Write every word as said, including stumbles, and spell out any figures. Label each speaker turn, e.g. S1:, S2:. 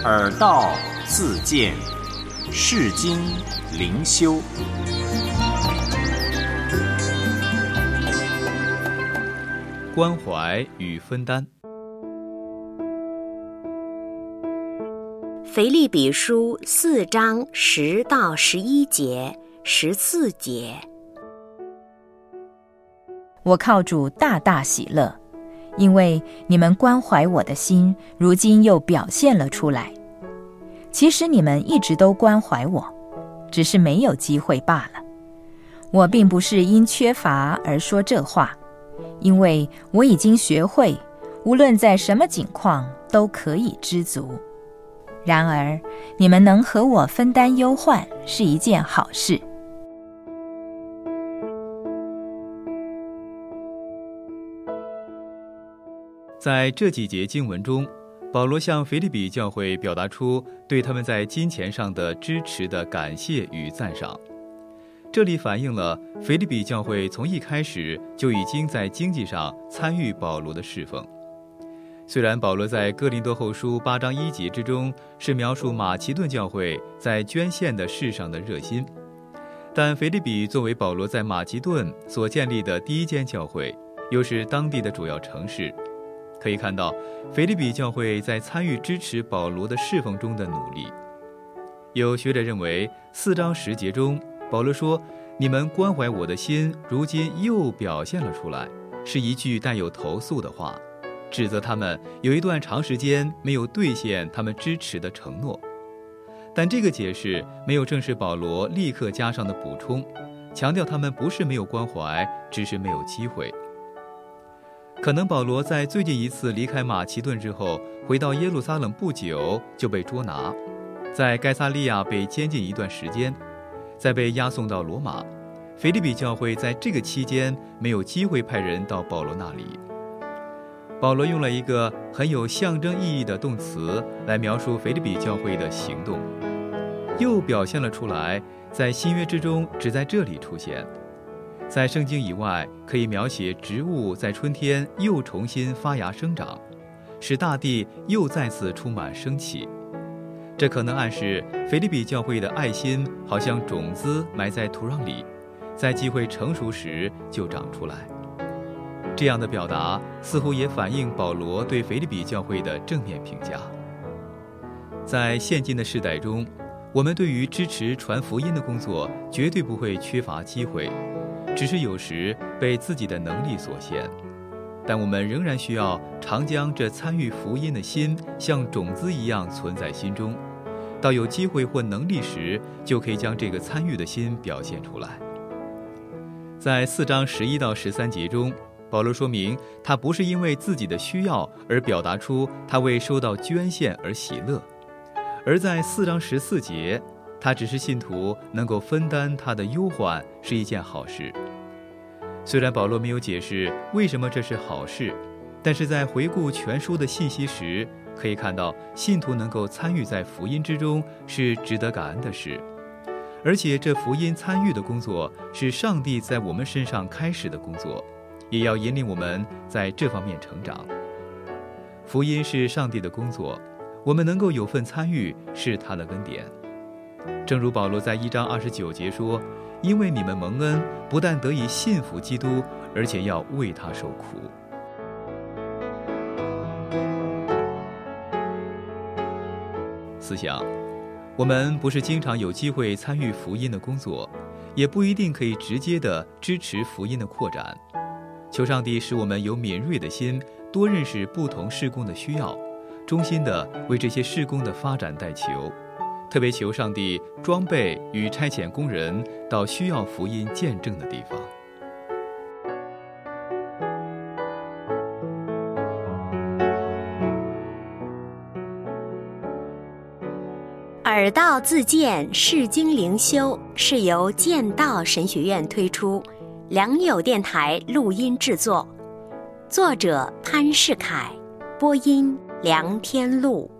S1: 耳道自见，世经灵修。
S2: 关怀与分担。
S3: 腓立比书四章十到十一节、十四节。
S4: 我靠主大大喜乐，因为你们关怀我的心，如今又表现了出来。其实你们一直都关怀我，只是没有机会罢了。我并不是因缺乏而说这话，因为我已经学会，无论在什么境况都可以知足。然而，你们能和我分担忧患是一件好事。
S2: 在这几节经文中，保罗向腓立比教会表达出对他们在金钱上的支持的感谢与赞赏。这里反映了腓立比教会从一开始就已经在经济上参与保罗的侍奉。虽然保罗在哥林多后书八章一节之中是描述马其顿教会在捐献的事上的热心，但腓立比作为保罗在马其顿所建立的第一间教会，又是当地的主要城市，可以看到腓立比教会在参与支持保罗的侍奉中的努力。有学者认为，四章十节中保罗说你们关怀我的心如今又表现了出来，是一句带有投诉的话，指责他们有一段长时间没有兑现他们支持的承诺。但这个解释没有正是保罗立刻加上的补充，强调他们不是没有关怀，只是没有机会。可能保罗在最近一次离开马其顿之后，回到耶路撒冷不久就被捉拿，在该撒利亚被监禁一段时间，再被押送到罗马。腓立比教会在这个期间没有机会派人到保罗那里。保罗用了一个很有象征意义的动词来描述腓立比教会的行动，又表现了出来，在新约之中只在这里出现。在圣经以外，可以描写植物在春天又重新发芽生长，使大地又再次充满生气。这可能暗示腓立比教会的爱心好像种子埋在土壤里，在机会成熟时就长出来。这样的表达似乎也反映保罗对腓立比教会的正面评价。在现今的世代中，我们对于支持传福音的工作绝对不会缺乏机会，只是有时被自己的能力所限。但我们仍然需要常将这参与福音的心像种子一样存在心中，到有机会或能力时，就可以将这个参与的心表现出来。在四章十一到十三节中，保罗说明他不是因为自己的需要而表达出他为收到捐献而喜乐，而在四章十四节，他只是信徒能够分担他的忧患是一件好事。虽然保罗没有解释为什么这是好事，但是在回顾全书的信息时，可以看到信徒能够参与在福音之中是值得感恩的事，而且这福音参与的工作是上帝在我们身上开始的工作，也要引领我们在这方面成长。福音是上帝的工作，我们能够有份参与是他的恩典。正如保罗在一章二十九节说，因为你们蒙恩，不但得以信服基督，而且要为他受苦。思想，我们不是经常有机会参与福音的工作，也不一定可以直接的支持福音的扩展。求上帝使我们有敏锐的心，多认识不同事工的需要，衷心的为这些事工的发展代求，特别求上帝装备与差遣工人到需要福音见证的地方。
S3: 耳道自见世经灵修是由剑道神学院推出，良友电台录音制作，作者潘世凯，播音梁天禄。